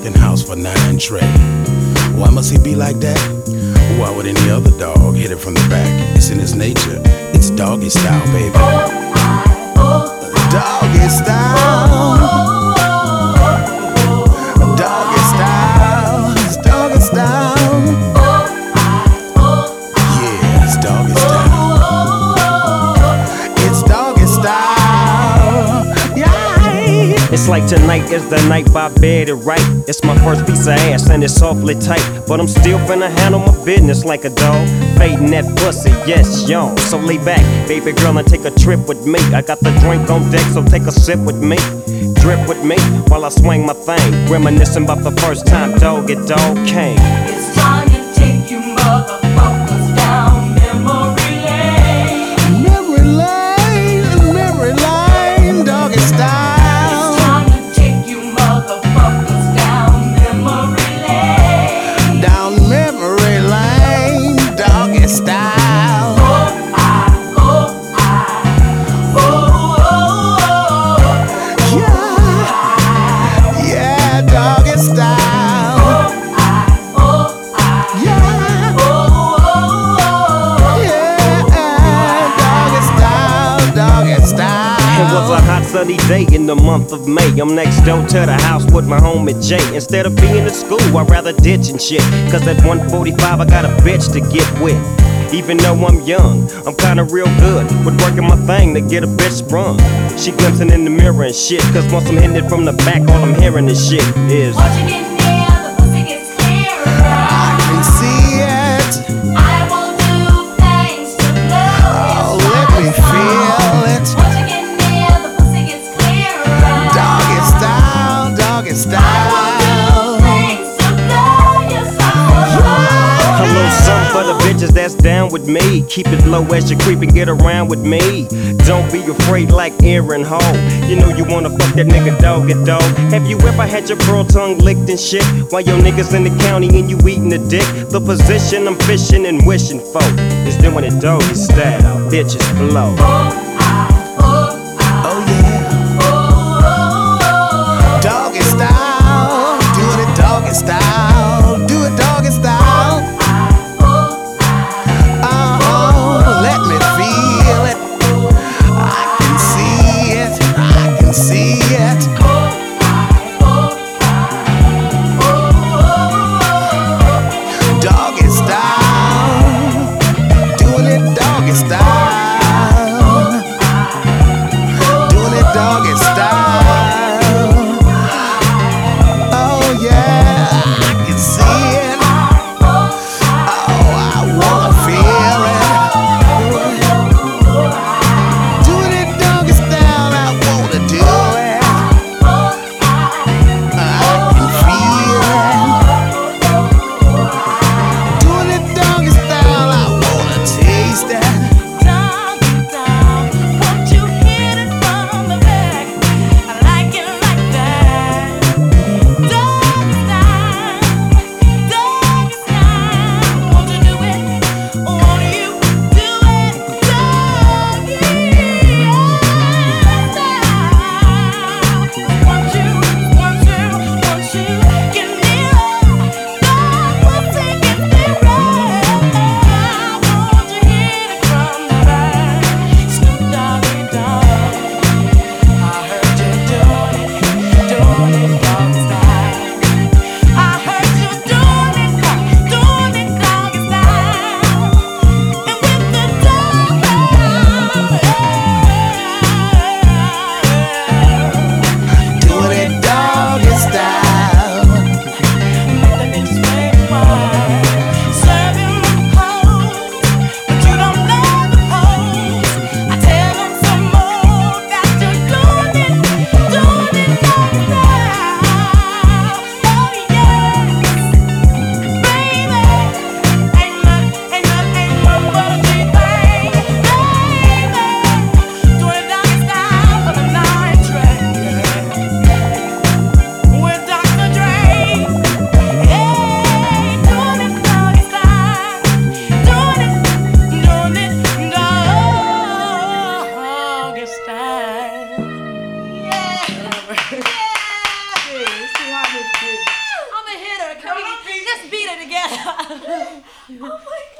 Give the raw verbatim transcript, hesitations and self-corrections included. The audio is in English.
fucking house for nine Trey. Why must he be like that? Why would any other dog hit it from the back? It's in his nature. It's doggy style, baby. Doggy style. Doggy style. It's doggy style. Yeah, it's doggy style. It's doggy style. Yeah. It's like tonight is the night by bed it right. It's my first piece of ass and it's awfully tight, but I'm still finna handle my business like a dog. Fading that pussy, yes, y'all. So lay back, baby girl, and take a trip with me. I got the drink on deck, so take a sip with me. Drip with me while I swing my thing, reminiscing about the first time dog it dog came. It's time to take you motherfuckers down memory lane. Memory lane, memory lane, doggy style. Style. Oh, I, oh, I, oh, oh, oh, yeah, yeah, doggy style. Oh, I, oh, I, yeah, oh, oh, oh, yeah, doggy style, doggy style. It was a hot sunny day in the month of May. I'm next door to the house with my homie Jay. Instead of being at school, I'd rather ditch and shit. Cause at one forty-five I got a bitch to get with. Even though I'm young, I'm kinda real good with working my thing to get a bitch sprung. She glimpsing in the mirror and shit, cause once I'm hitting it from the back, all I'm hearing is shit is once you get near, the pussy gets clearer. I can see it. I will do things to blow Oh, your let me socks feel off. it. Once you get near, the pussy gets clearer. Doggy style, doggy style. a little something for the bitches that's down with me. Keep it low as you creep and get around with me. Don't be afraid like Aaron Hall. You know you wanna fuck that nigga dog at dog. Have you ever had your pearl tongue licked and shit while your niggas in the county and you eating the dick? The position I'm fishing and wishing for is doing it doggy style. Bitches blow. Oh yeah, doggy style. Do it doggy style. Do it doggy style. Doggy style, doing it doggy style. Oh my